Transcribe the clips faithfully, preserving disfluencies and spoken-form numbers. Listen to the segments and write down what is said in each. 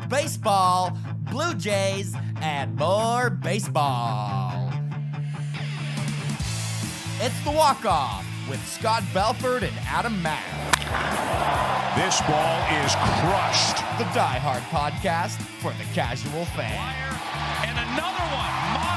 baseball, Blue Jays, and more baseball. It's the walk-off with Scott Belford and Adam Mack. This ball is crushed. The Die Hard podcast for the casual fan. And another one.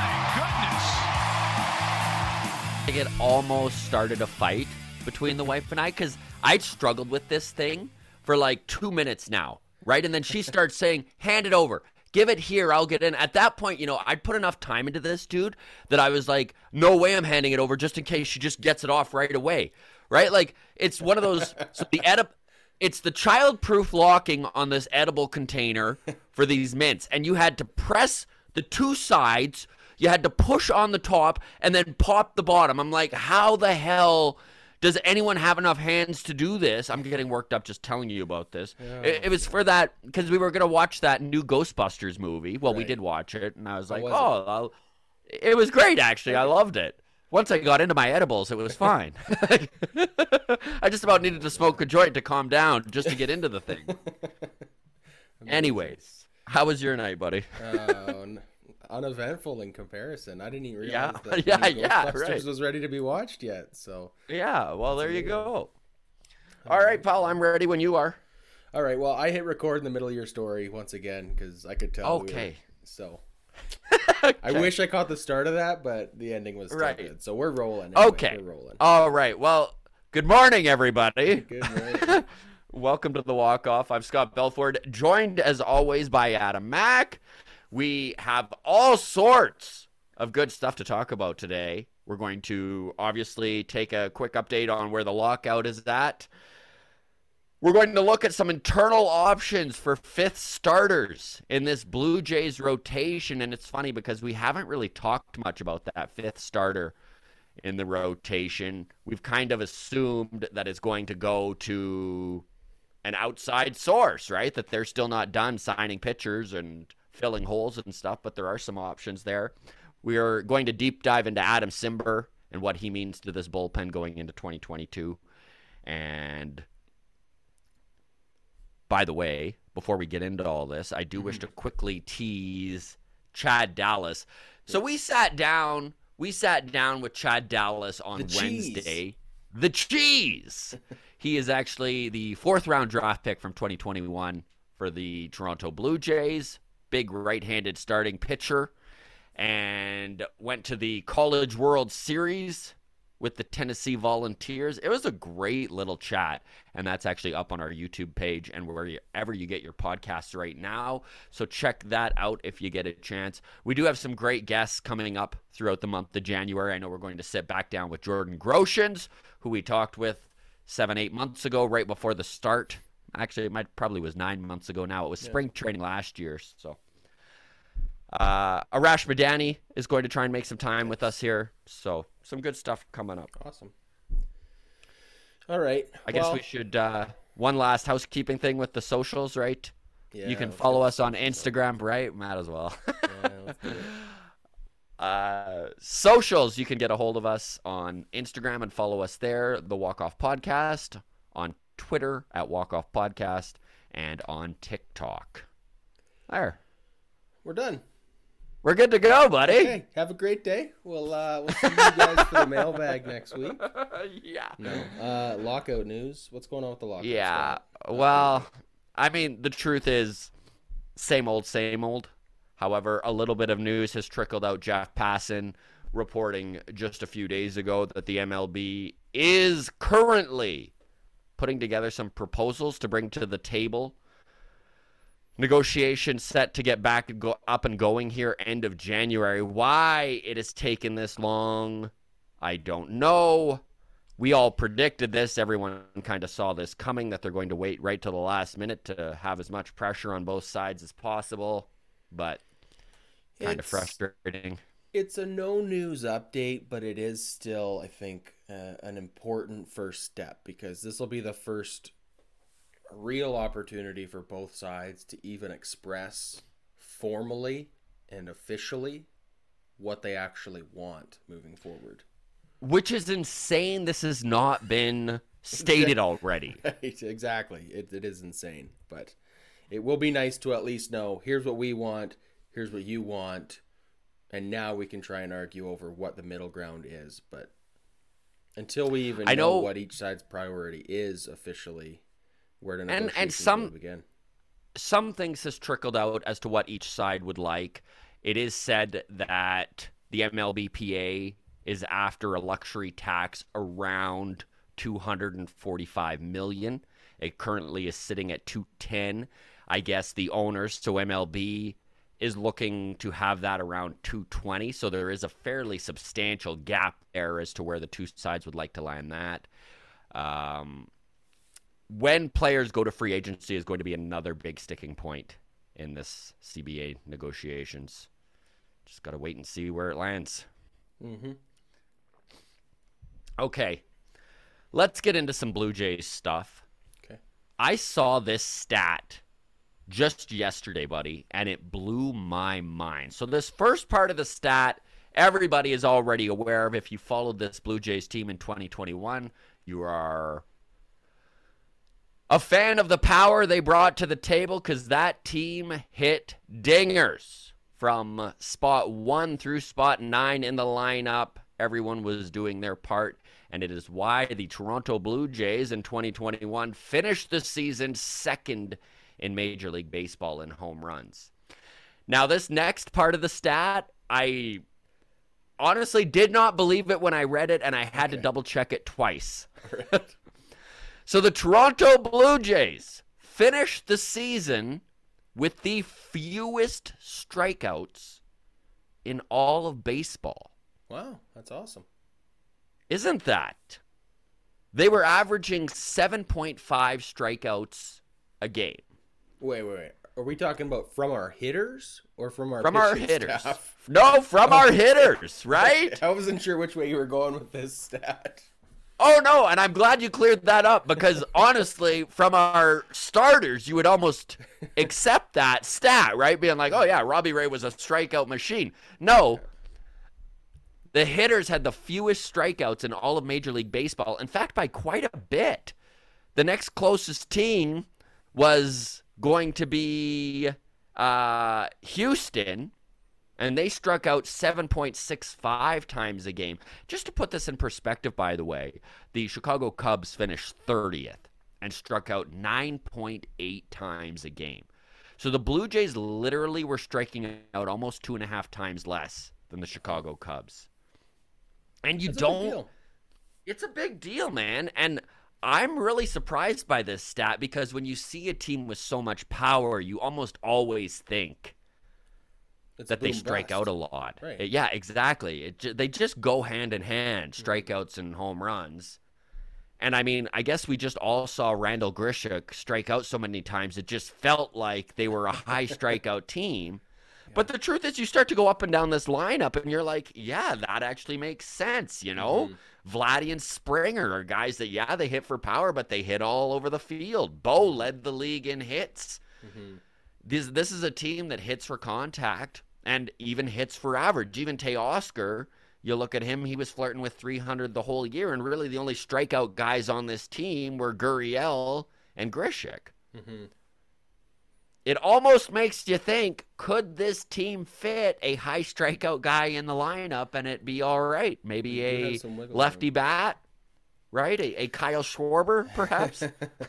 My goodness. It almost started a fight between the wife and I because I'd struggled with this thing for like two minutes now, right? And then she starts saying, hand it over. Give it here, I'll get in. At that point, you know, I'd put enough time into this, dude, that I was like, no way I'm handing it over just in case she just gets it off right away, right? Like, it's one of those, so the edib- it's the child-proof locking on this edible container for these mints, and you had to press the two sides, you had to push on the top, and then pop the bottom. I'm like, how the hell does anyone have enough hands to do this? I'm getting worked up just telling you about this. Yeah. It, it was for that, because we were going to watch that new Ghostbusters movie. Well, right. We did watch it, and I was like, was oh, it? it was great, actually. I loved it. Once I got into my edibles, it was fine. I just about needed to smoke a joint to calm down just to get into the thing. Anyways, how was your night, buddy? uh, uneventful in comparison. I didn't even realize yeah. that yeah, yeah, Ghostbusters right. was ready to be watched yet. So yeah, well, there you go. All right, pal, I'm ready when you are. All right, well, I hit record in the middle of your story once again because I could tell. Okay. We were, so okay. I wish I caught the start of that, but the ending was still right. good. So we're rolling. Anyway. Okay. We're rolling. All right. Well, good morning, everybody. Good morning. Welcome to the Walk Off. I'm Scott Belford, joined as always by Adam Mack. We have all sorts of good stuff to talk about today. We're going to obviously take a quick update on where the lockout is at. We're going to look at some internal options for fifth starters in this Blue Jays rotation. And it's funny because we haven't really talked much about that fifth starter in the rotation. We've kind of assumed that it's going to go to an outside source, right? That they're still not done signing pitchers and filling holes and stuff, but there are some options there. We are going to deep dive into Adam Cimber and what he means to this bullpen going into twenty twenty-two. And by the way, before we get into all this, I do mm-hmm. wish to quickly tease Chad Dallas. So we sat down, we sat down with Chad Dallas on the Wednesday. Cheese. The cheese. He is actually the fourth round draft pick from twenty twenty-one for the Toronto Blue Jays. Big right-handed starting pitcher, and went to the College World Series with the Tennessee Volunteers. It was a great little chat, and that's actually up on our YouTube page and wherever you get your podcasts right now. So check that out if you get a chance. We do have some great guests coming up throughout the month of January. I know we're going to sit back down with Jordan Groshans, who we talked with seven, eight months ago, right before the start. Actually, it might probably was nine months ago now. It was spring yeah. training last year. So, uh, Arash Madani is going to try and make some time with us here. So, some good stuff coming up. Awesome. All right. I well, guess we should, uh, one last housekeeping thing with the socials, right? Yeah. You can follow us on Instagram, right? Might as well. yeah, let's do it. Uh, socials, you can get a hold of us on Instagram and follow us there, The Walk Off Podcast, on Twitter at Walk Off Podcast, and on TikTok. There. We're done. We're good to go, buddy. Okay. Have a great day. We'll uh, we'll see you guys for the mailbag next week. Yeah. No. Uh, lockout news. What's going on with the lockout? Yeah. Well, I mean, the truth is, same old, same old. However, a little bit of news has trickled out. Jeff Passan reporting just a few days ago that the M L B is currently putting together some proposals to bring to the table. Negotiations set to get back and go up and going here end of January. Why it has taken this long, I don't know. We all predicted this. Everyone kind of saw this coming, that they're going to wait right till the last minute to have as much pressure on both sides as possible. But kind of frustrating. It's a no news update, but it is still, I think, uh, an important first step, because this will be the first real opportunity for both sides to even express formally and officially what they actually want moving forward. Which is insane. This has not been stated already. Right, exactly. It, it is insane, but it will be nice to at least know, here's what we want, here's what you want, and now we can try and argue over what the middle ground is. But until we even I know, know what each side's priority is officially, where to negotiate and, and some, begin. Some things has trickled out as to what each side would like. It is said that the M L B P A is after a luxury tax around two hundred forty-five million dollars. It currently is sitting at two hundred ten. I guess the owners, so M L B, is looking to have that around two hundred twenty. So there is a fairly substantial gap there as to where the two sides would like to land that. Um, when players go to free agency is going to be another big sticking point in this C B A negotiations. Just got to wait and see where it lands. Mm-hmm. Okay, let's get into some Blue Jays stuff. Okay. I saw this stat just yesterday, buddy, and it blew my mind. So this first part of the stat, everybody is already aware of. If you followed this Blue Jays team in twenty twenty-one, you are a fan of the power they brought to the table, because that team hit dingers from spot one through spot nine in the lineup. Everyone was doing their part, and it is why the Toronto Blue Jays in twenty twenty-one finished the season second in Major League Baseball in home runs. Now, this next part of the stat, I honestly did not believe it when I read it, and I had okay. to double check it twice. Right. So the Toronto Blue Jays finished the season with the fewest strikeouts in all of baseball. Wow, that's awesome. Isn't that? They were averaging seven point five strikeouts a game. Wait, wait, wait. Are we talking about from our hitters or from our From our pitching hitters. staff? No, from our hitters, right? I wasn't sure which way you were going with this stat. Oh, no, and I'm glad you cleared that up, because honestly, from our starters, you would almost accept that stat, right? Being like, oh, yeah, Robbie Ray was a strikeout machine. No, the hitters had the fewest strikeouts in all of Major League Baseball. In fact, by quite a bit. The next closest team was going to be uh, Houston, and they struck out seven point six five times a game. Just to put this in perspective, by the way, the Chicago Cubs finished thirtieth and struck out nine point eight times a game. So the Blue Jays literally were striking out almost two and a half times less than the Chicago Cubs. And you That's don't... It's a big deal, man. And I'm really surprised by this stat, because when you see a team with so much power, you almost always think It's that they boom strike bust. out a lot. Right. It- yeah, exactly. It, ju- they just go hand in hand, strikeouts and home runs. And I mean, I guess we just all saw Randall Grisham strike out so many times, it just felt like they were a high strikeout team. But the truth is, you start to go up and down this lineup, and you're like, yeah, that actually makes sense, you know? Mm-hmm. Vladdy and Springer are guys that, yeah, they hit for power, but they hit all over the field. Bo led the league in hits. Mm-hmm. This, this is a team that hits for contact and even hits for average. Even Teoscar, you look at him, he was flirting with three hundred the whole year, and really the only strikeout guys on this team were Gurriel and Grisham. Mm-hmm. It almost makes you think, could this team fit a high strikeout guy in the lineup and it be all right? Maybe a lefty bat, right? A, a Kyle Schwarber, perhaps?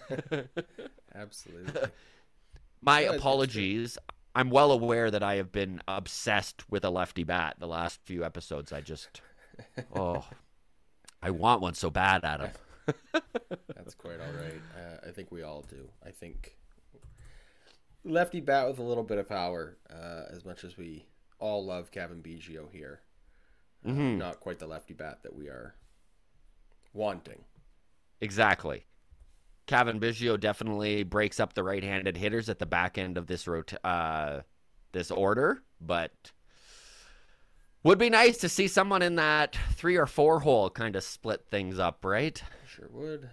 Absolutely. My Yeah, apologies. I'm well aware that I have been obsessed with a lefty bat the last few episodes. I just, oh, I want one so bad, Adam. That's quite all right. Uh, I think we all do. I think lefty bat with a little bit of power, uh, as much as we all love Kevin Biggio here. Uh, Mm-hmm. Not quite the lefty bat that we are wanting. Exactly. Kevin Biggio definitely breaks up the right-handed hitters at the back end of this rot- uh, this order, but would be nice to see someone in that three or four hole kind of split things up, right? Sure would.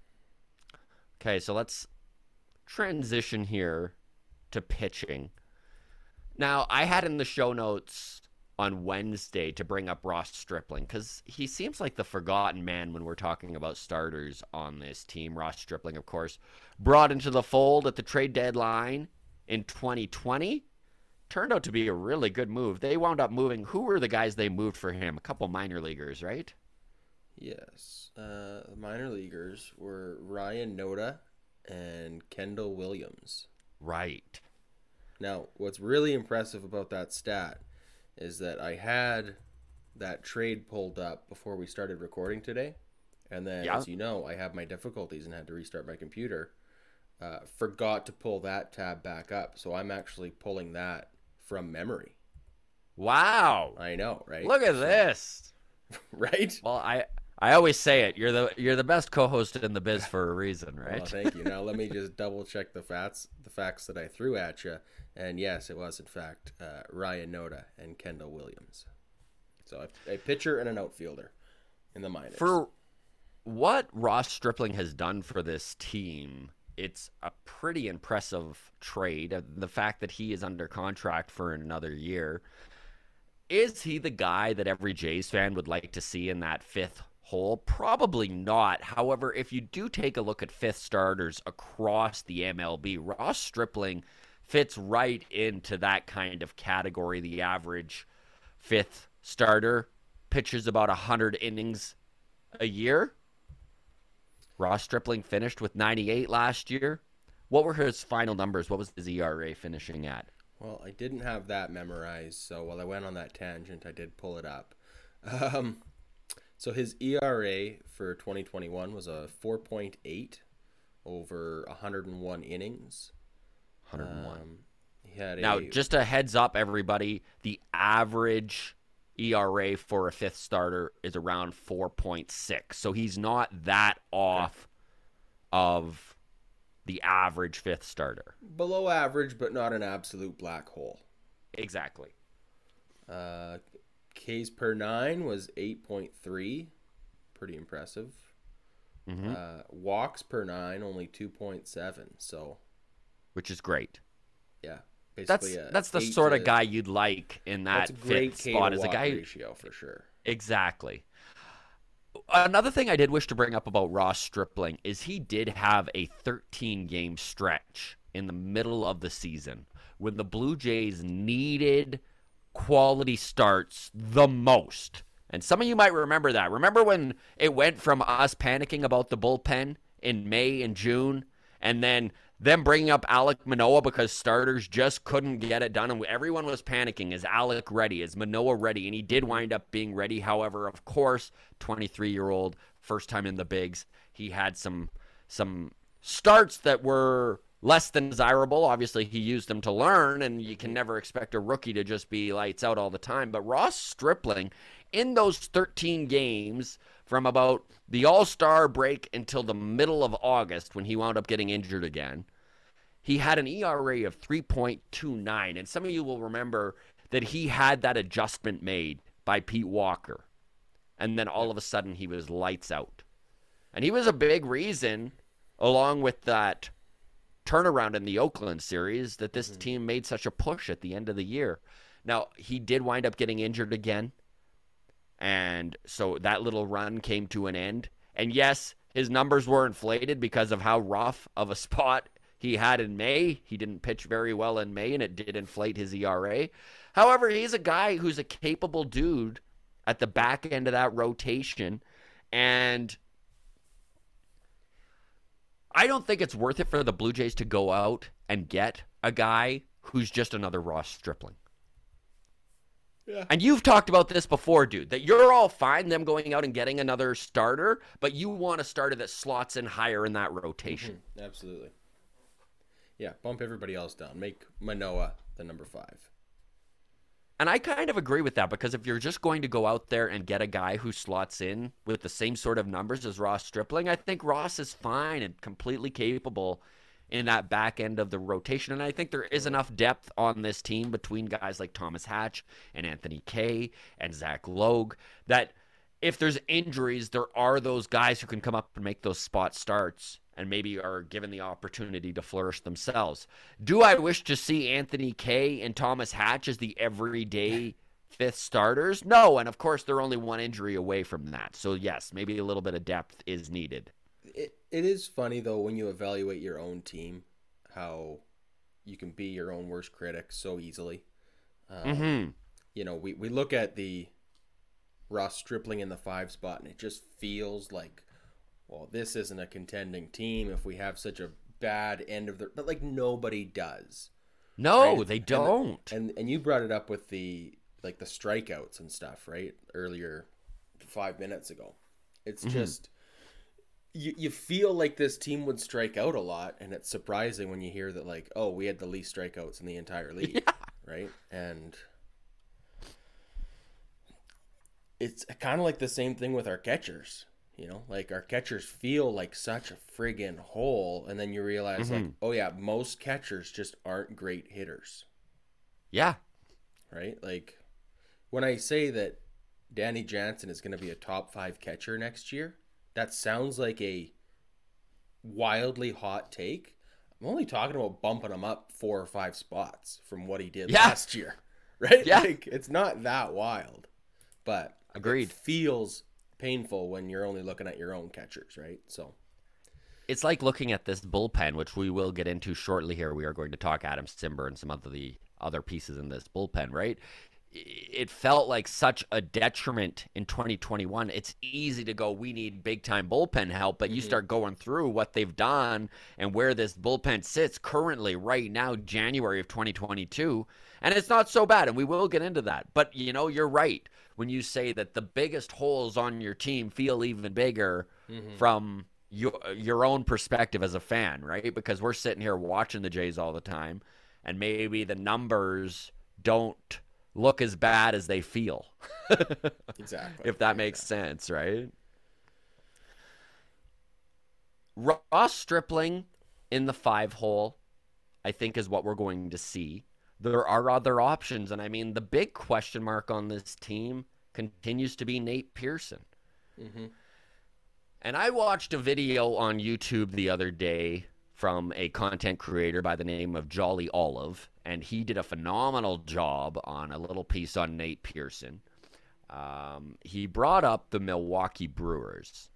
Okay, so let's transition here to pitching. Now, I had in the show notes on Wednesday to bring up Ross Stripling, because he seems like the forgotten man when we're talking about starters on this team. Ross Stripling, of course, brought into the fold at the trade deadline in twenty twenty. Turned out to be a really good move. They wound up moving. Who were the guys they moved for him? A couple minor leaguers, right? Yes. Uh, minor leaguers were Ryan Noda and Kendall Williams. Right. Now, what's really impressive about that stat is that I had that trade pulled up before we started recording today. And then, yeah. as you know, I have my difficulties and had to restart my computer. Uh, forgot to pull that tab back up. So I'm actually pulling that from memory. Wow. I know, right? Look at so, this. Right? Well, I I always say it. You're the you're the best co-host in the biz for a reason, right? Well, thank you. Now let me just double check the facts the facts that I threw at you. And yes, it was in fact uh, Ryan Noda and Kendall Williams. So a, a pitcher and an outfielder in the minors. For what Ross Stripling has done for this team, it's a pretty impressive trade. The fact that he is under contract for another year. Is he the guy that every Jays fan would like to see in that fifth hole? Probably not. However, if you do take a look at fifth starters across the M L B, Ross Stripling fits right into that kind of category. The average fifth starter pitches about one hundred innings a year. Ross Stripling finished with ninety-eight last year. What were his final numbers? What was his E R A finishing at? Well, I didn't have that memorized, so while I went on that tangent, I did pull it up. Um, so his E R A for twenty twenty-one was a four point eight over one hundred one innings. one hundred one. Um, he had now, a, just a heads up, everybody, the average E R A for a fifth starter is around four point six. So he's not that off of the average fifth starter. below average, but not an absolute black hole. Exactly. Uh, Ks per nine was eight point three. Pretty impressive. Mm-hmm. Uh, walks per nine, only two point seven. So, which is great. yeah. That's a that's the eight sort to, of guy you'd like in that that's a great fifth K spot to as a walk guy. ratio for sure. Exactly. Another thing I did wish to bring up about Ross Stripling is he did have a thirteen-game stretch in the middle of the season when the Blue Jays needed quality starts the most. And some of you might remember that. Remember when it went from us panicking about the bullpen in May and June, and then them bringing up Alek Manoah because starters just couldn't get it done, and everyone was panicking. Is Alek ready? Is Manoah ready? And he did wind up being ready. However, of course, twenty-three-year-old, first time in the bigs, he had some some starts that were less than desirable. Obviously, he used them to learn, and you can never expect a rookie to just be lights out all the time. But Ross Stripling, in those thirteen games, from about the All-Star break until the middle of August when he wound up getting injured again, he had an E R A of three point two nine. And some of you will remember that he had that adjustment made by Pete Walker. And then all of a sudden he was lights out. And he was a big reason, along with that turnaround in the Oakland series, that this mm-hmm. team made such a push at the end of the year. Now, he did wind up getting injured again. And so that little run came to an end. And yes, his numbers were inflated because of how rough of a spot he had in May. He didn't pitch very well in May, and it did inflate his E R A. However, he's a guy who's a capable dude at the back end of that rotation. And I don't think it's worth it for the Blue Jays to go out and get a guy who's just another Ross Stripling. Yeah. And you've talked about this before, dude, that you're all fine them going out and getting another starter, but you want a starter that slots in higher in that rotation. Mm-hmm. Absolutely. Yeah, bump everybody else down. Make Manoah the number five. And I kind of agree with that, because if you're just going to go out there and get a guy who slots in with the same sort of numbers as Ross Stripling, I think Ross is fine and completely capable in that back end of the rotation. And I think there is enough depth on this team between guys like Thomas Hatch and Anthony Kay and Zach Logue that if there's injuries, there are those guys who can come up and make those spot starts and maybe are given the opportunity to flourish themselves. Do I wish to see Anthony Kay and Thomas Hatch as the everyday fifth starters? No, and of course they're only one injury away from that. So yes, maybe a little bit of depth is needed. It It is funny, though, when you evaluate your own team, how you can be your own worst critic so easily. Um, Mm-hmm. You know, we, we look at the Ross Stripling in the five spot, and it just feels like, well, this isn't a contending team if we have such a bad end of the. But like nobody does. No, right? they And- don't. And and you brought it up with the like the strikeouts and stuff, right? Earlier, five minutes ago. It's Mm-hmm. just you you feel like this team would strike out a lot, and it's surprising when you hear that like, oh, we had the least strikeouts in the entire league, Yeah. right? And it's kind of like the same thing with our catchers. You know, like our catchers feel like such a friggin' hole, and then you realize like, oh yeah, most catchers just aren't great hitters, Yeah. right? Like when I say that Danny Jansen is going to be a top five catcher next year, that sounds like a wildly hot take. I'm only talking about bumping him up four or five spots from what he did Yeah. last year, right? Yeah. Like it's not that wild, but Agreed. it feels painful when you're only looking at your own catchers, right? So It's like looking at this bullpen, which we will get into shortly here. We are going to talk Adam Simber and some of the other pieces in this bullpen, right? It felt like such a detriment in twenty twenty-one. It's easy to go, we need big-time bullpen help, but you start going through what they've done and where this bullpen sits currently right now, January of twenty twenty-two, and it's not so bad, and we will get into that. But, you know, you're right when you say that the biggest holes on your team feel even bigger from your, your own perspective as a fan, right? Because we're sitting here watching the Jays all the time, and maybe the numbers don't look as bad as they feel. exactly, If that makes sense, right? Ross Stripling in the five hole, I think, is what we're going to see. There are other options, and I mean, the big question mark on this team continues to be Nate Pearson. Mm-hmm. And I watched a video on YouTube the other day from a content creator by the name of Jolly Olive, and he did a phenomenal job on a little piece on Nate Pearson. Um, he brought up the Milwaukee Brewers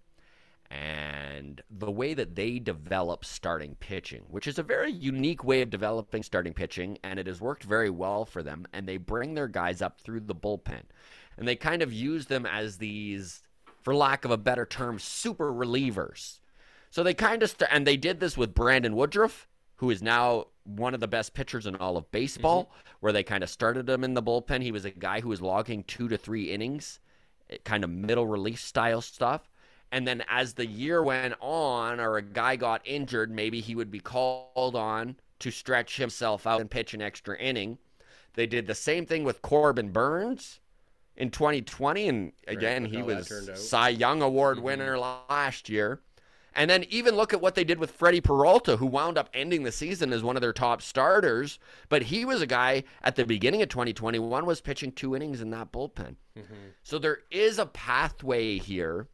and the way that they develop starting pitching, which is a very unique way of developing starting pitching, and it has worked very well for them, and they bring their guys up through the bullpen, and they kind of use them as these, for lack of a better term, super relievers. So they kind of st- and they did this with Brandon Woodruff, who is now one of the best pitchers in all of baseball, mm-hmm. where they kind of started him in the bullpen. He was a guy who was logging two to three innings, kind of middle relief style stuff. And then as the year went on, or a guy got injured, maybe he would be called on to stretch himself out and pitch an extra inning. They did the same thing with Corbin Burns in twenty twenty, and again, right, he was out. Cy Young Award mm-hmm. winner last year. And then even look at what they did with Freddie Peralta, who wound up ending the season as one of their top starters. But he was a guy at the beginning of twenty twenty-one was pitching two innings in that bullpen. Mm-hmm. So there is a pathway here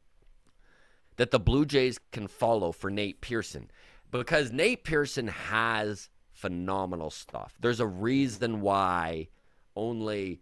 that the Blue Jays can follow for Nate Pearson, because Nate Pearson has phenomenal stuff. There's a reason why only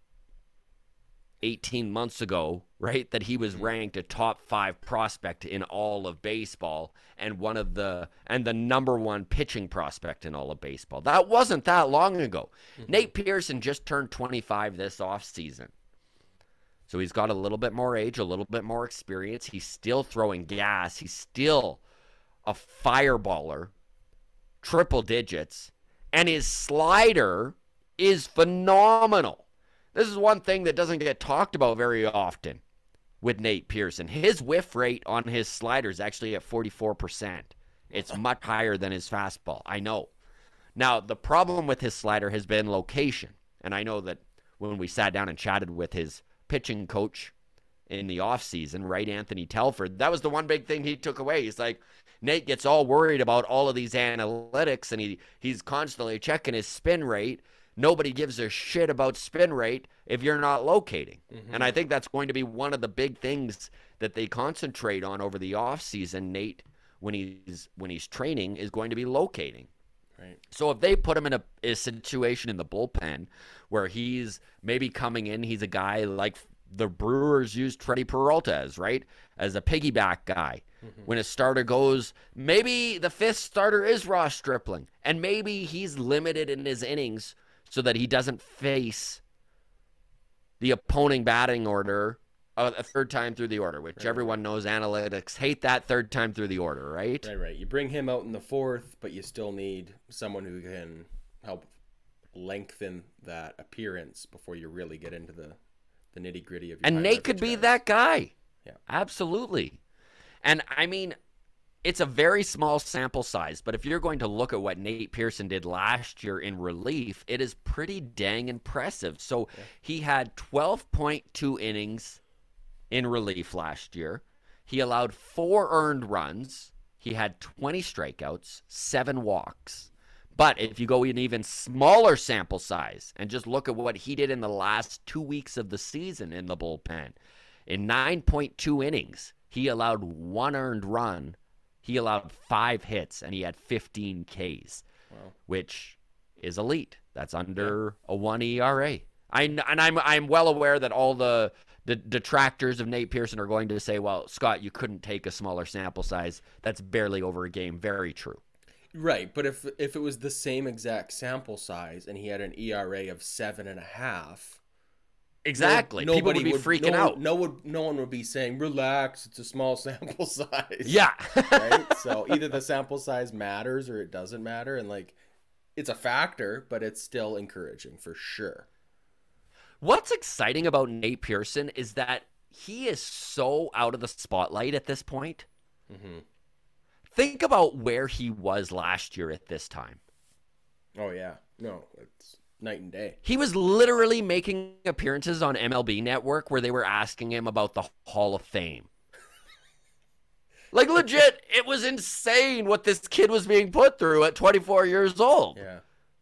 eighteen months ago, right, that he was ranked a top five prospect in all of baseball and one of the and the number one pitching prospect in all of baseball. That wasn't that long ago. Mm-hmm. Nate Pearson just turned twenty-five this offseason. So he's got a little bit more age, a little bit more experience. He's still throwing gas. He's still a fireballer, triple digits, and his slider is phenomenal. This is one thing that doesn't get talked about very often with Nate Pearson. His whiff rate on his slider is actually at forty-four percent. It's much higher than his fastball. I know. Now, the problem with his slider has been location. And I know that when we sat down and chatted with his pitching coach in the offseason, right, Anthony Telford, that was the one big thing he took away. He's like, Nate gets all worried about all of these analytics, and he he's constantly checking his spin rate. Nobody gives a shit about spin rate if you're not locating. Mm-hmm. And I think that's going to be one of the big things that they concentrate on over the offseason, Nate, when he's when he's training, is going to be locating. Right. So if they put him in a, a situation in the bullpen where he's maybe coming in, he's a guy like the Brewers used Freddie Peralta as, right? As a piggyback guy. Mm-hmm. When a starter goes, maybe the fifth starter is Ross Stripling, and maybe he's limited in his innings so that he doesn't face the opposing batting order a, a third time through the order, which right, everyone right. knows analytics hate that third time through the order, right? Right, right. You bring him out in the fourth, but you still need someone who can help lengthen that appearance before you really get into the, the nitty-gritty of your And Nate could be guys. that guy. Yeah. Absolutely. And, I mean, it's a very small sample size, but if you're going to look at what Nate Pearson did last year in relief, it is pretty dang impressive. So yeah. he had twelve point two innings in relief last year. He allowed four earned runs. He had twenty strikeouts, seven walks. But if you go an even smaller sample size and just look at what he did in the last two weeks of the season in the bullpen, in nine point two innings, he allowed one earned run, he allowed five hits, and he had fifteen Ks, wow. which is elite. That's under yeah. a one E R A. I, and I'm I'm well aware that all the, the detractors of Nate Pearson are going to say, well, Scott, you couldn't take a smaller sample size. That's barely over a game. Very true. Right, but if if it was the same exact sample size and he had an E R A of seven and a half, exactly, no, people would be would, freaking no, out. No one, no one would be saying, "Relax, it's a small sample size." Yeah, right. So either the sample size matters or it doesn't matter, and like, it's a factor, but it's still encouraging for sure. What's exciting about Nate Pearson is that he is so out of the spotlight at this point. Mm-hmm. Think about where he was last year at this time. Oh, yeah. No, it's night and day. He was literally making appearances on M L B Network where they were asking him about the Hall of Fame. Like, legit, it was insane what this kid was being put through at twenty-four years old. Yeah.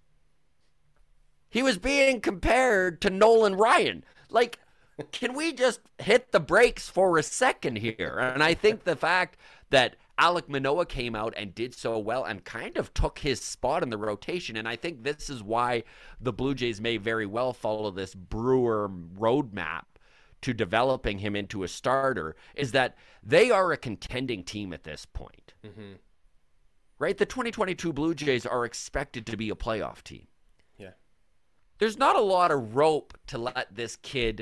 He was being compared to Nolan Ryan. Like, can we just hit the brakes for a second here? And I think the fact that Alek Manoah came out and did so well and kind of took his spot in the rotation. And I think this is why the Blue Jays may very well follow this Brewer roadmap to developing him into a starter, is that they are a contending team at this point. Mm-hmm. Right? The twenty twenty-two Blue Jays are expected to be a playoff team. Yeah. There's not a lot of rope to let this kid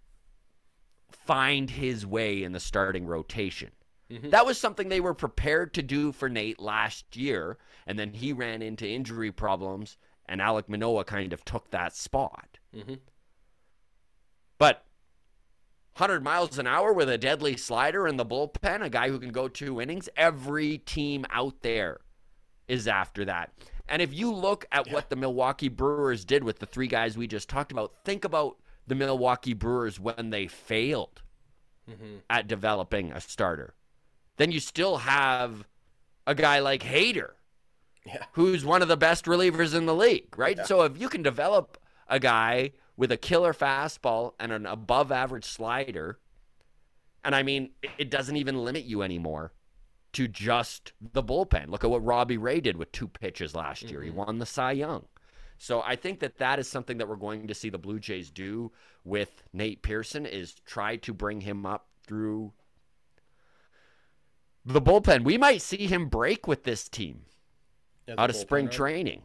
find his way in the starting rotation. Mm-hmm. That was something they were prepared to do for Nate last year, and then he ran into injury problems, and Alek Manoah kind of took that spot. Mm-hmm. But one hundred miles an hour with a deadly slider in the bullpen, a guy who can go two innings, every team out there is after that. And if you look at yeah. what the Milwaukee Brewers did with the three guys we just talked about, think about the Milwaukee Brewers when they failed mm-hmm. at developing a starter. Then you still have a guy like Hader, yeah. who's one of the best relievers in the league, right? Yeah. So if you can develop a guy with a killer fastball and an above-average slider, and I mean, it doesn't even limit you anymore to just the bullpen. Look at what Robbie Ray did with two pitches last year. Mm-hmm. He won the Cy Young. So I think that that is something that we're going to see the Blue Jays do with Nate Pearson, is try to bring him up through the bullpen. We might see him break with this team yeah, out of bullpen, spring right? training.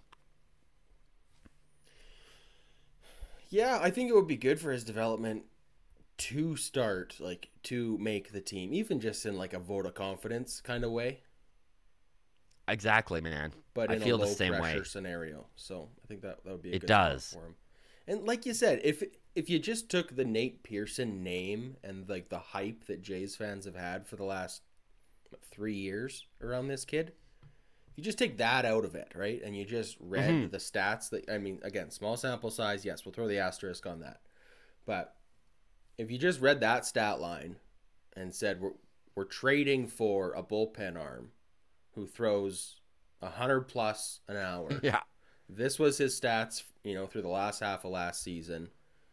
Yeah, I think it would be good for his development to start, like, to make the team, even just in, like, a vote of confidence kind of way. Exactly, man. But I in feel a the same way. low-pressure scenario. So I think that, that would be a it good does. for him. And like you said, if if you just took the Nate Pearson name and, like, the hype that Jays fans have had for the last what, three years around this kid, if you just take that out of it, right, and you just read mm-hmm. the stats that, I mean, again, small sample size, yes, we'll throw the asterisk on that. But if you just read that stat line and said we're we're trading for a bullpen arm who throws one hundred plus an hour. Yeah. This was his stats, you know, through the last half of last season.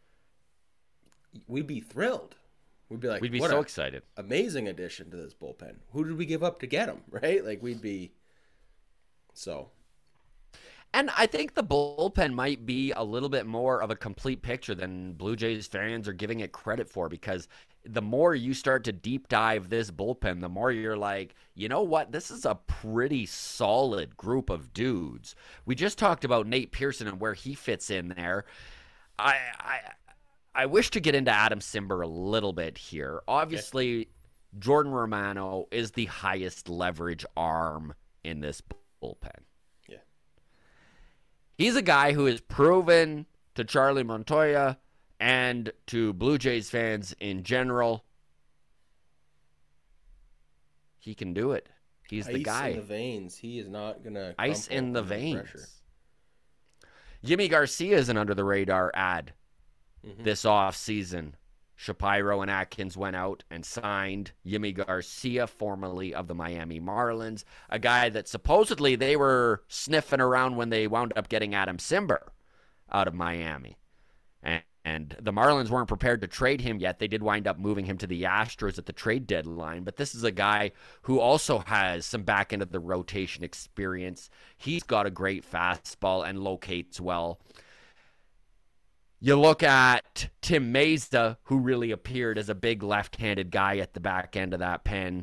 We'd be thrilled. We'd be like, we'd be what so a excited. Amazing addition to this bullpen. Who did we give up to get him, right? Like, we'd be so. And I think the bullpen might be a little bit more of a complete picture than Blue Jays fans are giving it credit for, because the more you start to deep dive this bullpen, the more you're like, you know what? This is a pretty solid group of dudes. We just talked about Nate Pearson and where he fits in there. I I, I wish to get into Adam Cimber a little bit here. Obviously, okay. Jordan Romano is the highest leverage arm in this bullpen. He's a guy who has proven to Charlie Montoya and to Blue Jays fans in general, he can do it. He's Ice the guy. Ice in the veins. He is not going to Ice in the veins. Yimi Garcia is an under-the-radar ad mm-hmm. this offseason. Shapiro and Atkins went out and signed Yimi Garcia, formerly of the Miami Marlins, a guy that supposedly they were sniffing around when they wound up getting Adam Cimber out of Miami. And, and the Marlins weren't prepared to trade him yet. They did wind up moving him to the Astros at the trade deadline. But this is a guy who also has some back end of the rotation experience. He's got a great fastball and locates well. You look at Tim Mayza, who really appeared as a big left-handed guy at the back end of that pen.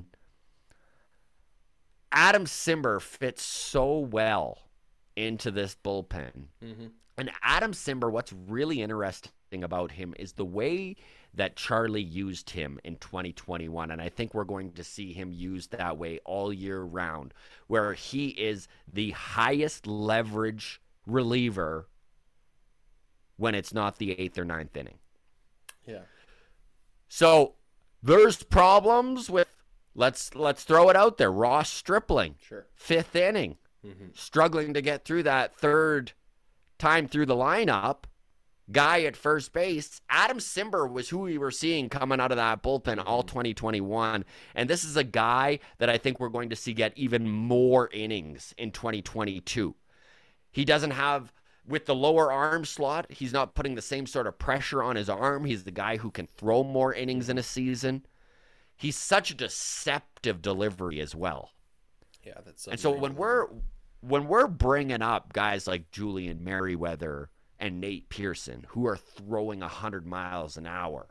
Adam Cimber fits so well into this bullpen. Mm-hmm. And Adam Cimber, what's really interesting about him is the way that Charlie used him in twenty twenty-one. And I think we're going to see him used that way all year round, where he is the highest leverage reliever when it's not the eighth or ninth inning. Yeah. So there's problems with, let's let's throw it out there, Ross Stripling. Sure. Fifth inning. Mm-hmm. Struggling to get through that third time through the lineup. Guy at first base. Adam Cimber was who we were seeing coming out of that bullpen all twenty twenty-one. And this is a guy that I think we're going to see get even more innings in twenty twenty-two. He doesn't have... With the lower arm slot, he's not putting the same sort of pressure on his arm. He's the guy who can throw more innings in a season. He's such a deceptive delivery as well. Yeah, that's. And so when we're when we're bringing up guys like Julian Merryweather and Nate Pearson, who are throwing one hundred miles an hour,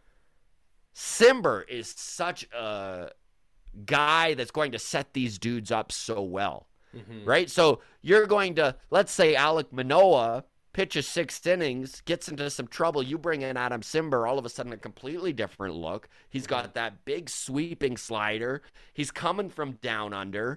Cimber is such a guy that's going to set these dudes up so well. Mm-hmm. Right? So you're going to, let's say Alek Manoah pitches six innings, gets into some trouble. You bring in Adam Cimber, all of a sudden a completely different look. He's got that big sweeping slider. He's coming from down under.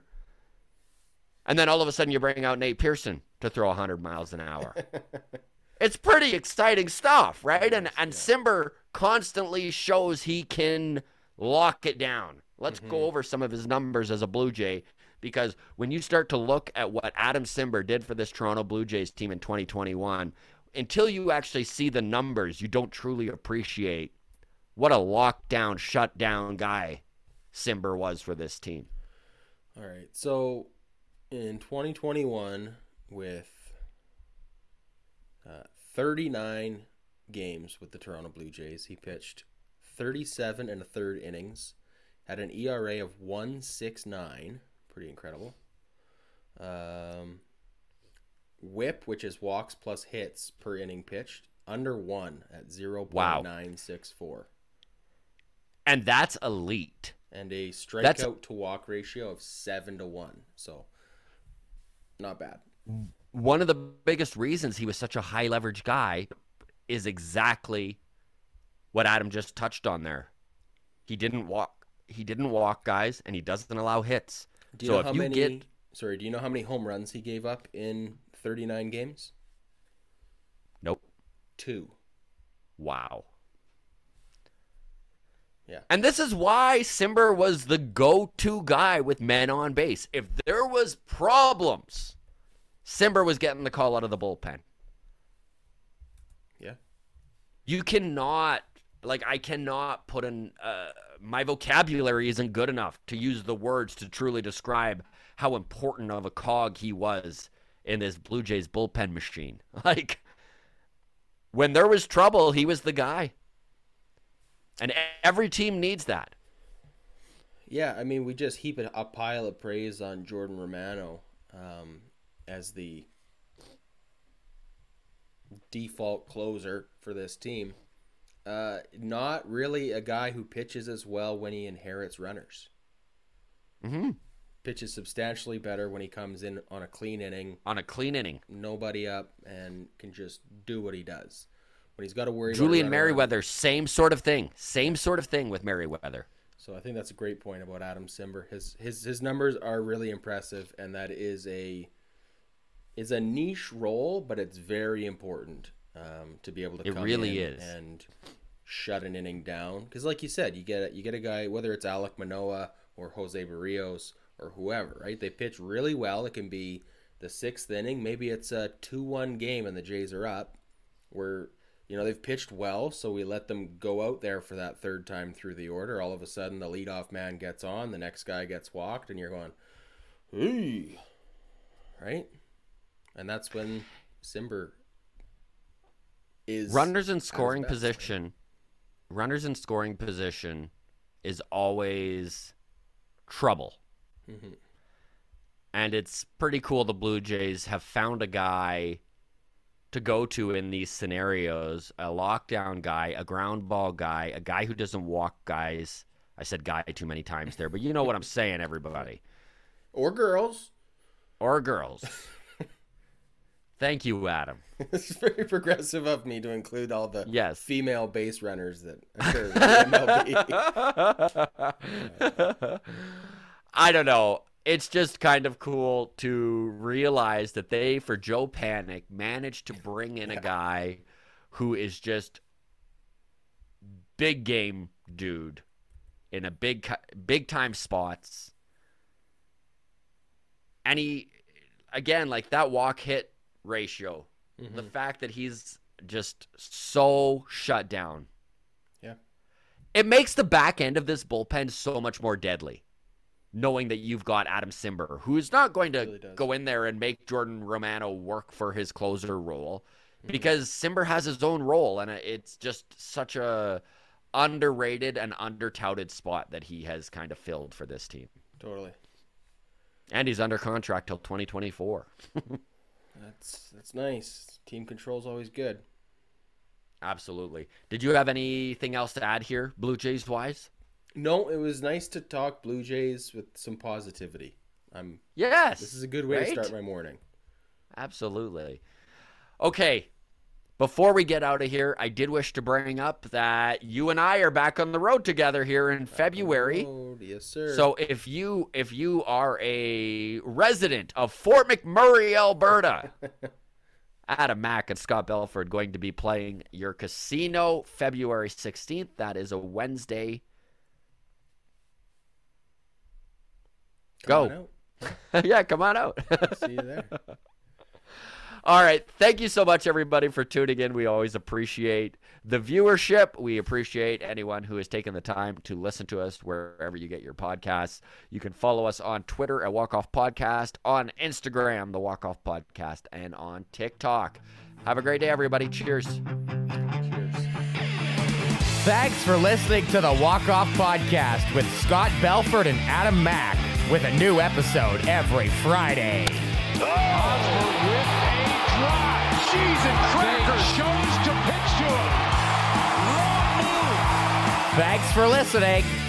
And then all of a sudden you bring out Nate Pearson to throw one hundred miles an hour. It's pretty exciting stuff, right? And and Cimber constantly shows he can lock it down. Let's mm-hmm. go over some of his numbers as a Blue Jay. Because when you start to look at what Adam Cimber did for this Toronto Blue Jays team in twenty twenty-one, until you actually see the numbers, you don't truly appreciate what a lockdown, shutdown guy Cimber was for this team. All right. So in twenty twenty-one, with uh, thirty-nine games with the Toronto Blue Jays, he pitched thirty-seven and a third innings, had an E R A of one point six nine. Pretty incredible. Um, whip, which is walks plus hits per inning pitched, under one at zero point nine six four. Wow. And that's elite. And a strikeout to walk ratio of seven to one. So, not bad. One of the biggest reasons he was such a high leverage guy is exactly what Adam just touched on there. He didn't walk. He didn't walk guys, and he doesn't allow hits. Do you so know if how you many? get, sorry, do you know how many home runs he gave up in thirty-nine games? Nope. Two. Wow. Yeah. And this is why Cimber was the go-to guy with men on base. If there was problems, Cimber was getting the call out of the bullpen. Yeah. You cannot, like, I cannot put in. Uh, my vocabulary isn't good enough to use the words to truly describe how important of a cog he was in this Blue Jays bullpen machine. Like, when there was trouble, he was the guy. And every team needs that. Yeah, I mean, we just heap a pile of praise on Jordan Romano um, as the default closer for this team. Uh, not really a guy who pitches as well when he inherits runners. Mm-hmm. Pitches substantially better when he comes in on a clean inning. On a clean inning. Nobody up and can just do what he does. When he's got to worry Julian about Merriweather, same sort of thing. Same sort of thing with Merriweather. So I think that's a great point about Adam Cimber. His his his numbers are really impressive, and that is a is a niche role, but it's very important um, to be able to it come really in is. and shut an inning down. Because like you said, you get you get a guy, whether it's Alek Manoah or Jose Barrios or whoever, right? They pitch really well. It can be the sixth inning. Maybe it's a two one game and the Jays are up. Where, you know, they've pitched well, so we let them go out there for that third time through the order. All of a sudden, the leadoff man gets on, the next guy gets walked, and you're going, hey, right? And that's when Cimber is runners in scoring best. position. Runners in scoring position is always trouble. Mm-hmm. And it's pretty cool the Blue Jays have found a guy to go to in these scenarios, a lockdown guy, a ground ball guy, a guy who doesn't walk guys. I said guy too many times there, but you know what I'm saying, everybody. Or girls. Or girls. Thank you, Adam. It's very progressive of me to include all the yes. female base runners that occur in the M L B. I don't know. It's just kind of cool to realize that they, for Joe Panik, managed to bring in a guy who is just big game dude in a big, big time spots. And he, again, like that walk hit ratio, mm-hmm. the fact that he's just so shut down. Yeah. It makes the back end of this bullpen so much more deadly. Knowing that you've got Adam Cimber, who's not going to really go in there and make Jordan Romano work for his closer role, because Cimber has his own role, and it's just such a underrated and under-touted spot that he has kind of filled for this team. Totally. And he's under contract till twenty twenty-four. That's that's nice. Team control's always good. Absolutely. Did you have anything else to add here, Blue Jays wise? No, it was nice to talk Blue Jays with some positivity. I'm yes. This is a good way right? to start my morning. Absolutely. Okay. Before we get out of here, I did wish to bring up that you and I are back on the road together here in February. Oh, yes, sir. So if you if you are a resident of Fort McMurray, Alberta, Adam Mack and Scott Belford going to be playing your casino February sixteenth. That is a Wednesday. Come Go. Yeah, come on out. See you there. All right. Thank you so much, everybody, for tuning in. We always appreciate the viewership. We appreciate anyone who has taken the time to listen to us wherever you get your podcasts. You can follow us on Twitter at Walk Off Podcast, on Instagram, the Walk Off Podcast, and on TikTok. Have a great day, everybody. Cheers. Cheers. Thanks for listening to the Walk Off Podcast with Scott Belford and Adam Mack, with a new episode every Friday. Hosmer with a drive. Cheese and crackers. Chose to pitch to him. Wrong move. Thanks for listening.